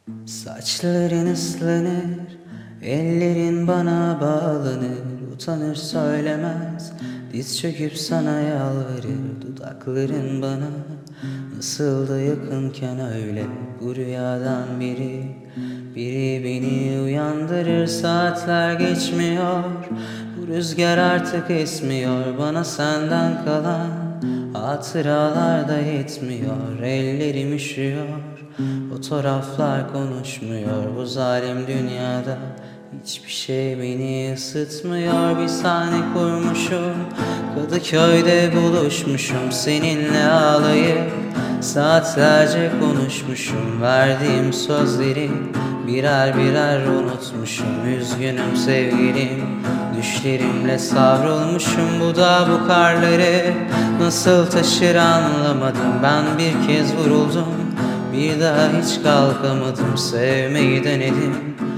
Saçların ıslanır, ellerin bana bağlanır. Utanır söylemez, diz çöküp sana yalvarır. Dudakların bana nasıl da yakınken öyle. Bu rüyadan biri beni uyandırır. Saatler geçmiyor, bu rüzgar artık esmiyor. Bana senden kalan hatıralar da yetmiyor. Ellerim üşüyor, fotoğraflar konuşmuyor. Bu zalim dünyada hiçbir şey beni ısıtmıyor. Bir sahne kurmuşum, Kadıköy'de buluşmuşum. Seninle ağlayıp saatlerce konuşmuşum. Verdiğim sözleri birer birer unutmuşum. Üzgünüm sevgilim, düşlerimle savrulmuşum. Bu da bu karları nasıl taşır anlamadım. Ben bir kez vuruldum, bir daha hiç kalkamadım. Sevmeyi denedim,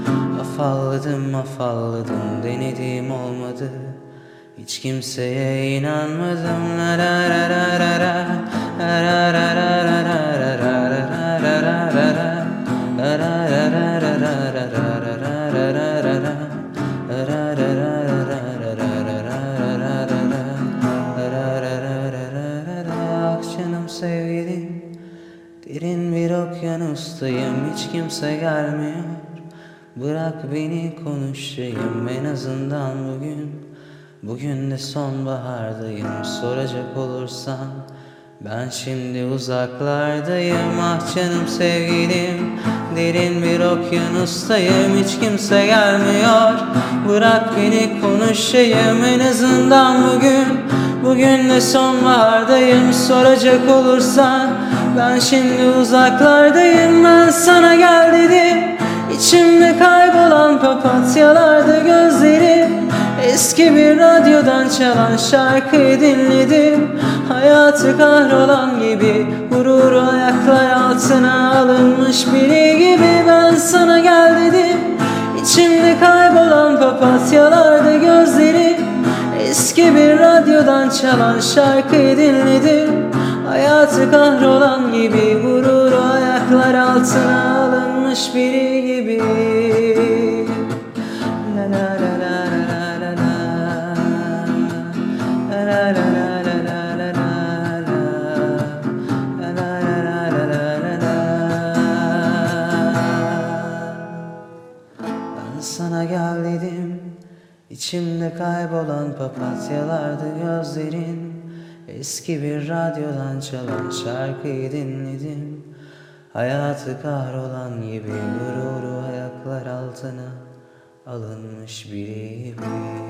afalladım denedim, olmadı. Hiç kimseye inanmadım. La la la la la la, la la la la la la la la la la la. Ah canım sevgilim, derin bir okyanustayım, hiç kimse gelmiyor. Bırak beni konuşayım en azından bugün. Bugün de sonbahardayım, soracak olursan ben şimdi uzaklardayım. Ah canım sevgilim, derin bir okyanustayım, hiç kimse gelmiyor. Bırak beni konuşayım en azından bugün. Bugün de sonbahardayım, soracak olursan ben şimdi uzaklardayım. Ben sana gel dedim, İçimde kaybolan papatyalarda gözlerim. Eski bir radyodan çalan şarkıyı dinledim. Hayatı kahrolan gibi, gururu ayaklar altına alınmış biri gibi. Ben sana gel dedim, İçimde kaybolan papatyalarda gözlerim. Eski bir radyodan çalan şarkıyı dinledim. Hayatı kahrolan gibi, gururu ayaklar altına alınmış biri gibi. La la la la la la la, la la la la la la la la. Ben sana gel dedim, İçimde kaybolan papatyalardı gözlerin. Eski bir radyodan çalan şarkıyı dinledim. Hayatı kahrolan gibi, gururu ayaklar altına alınmış biri gibi.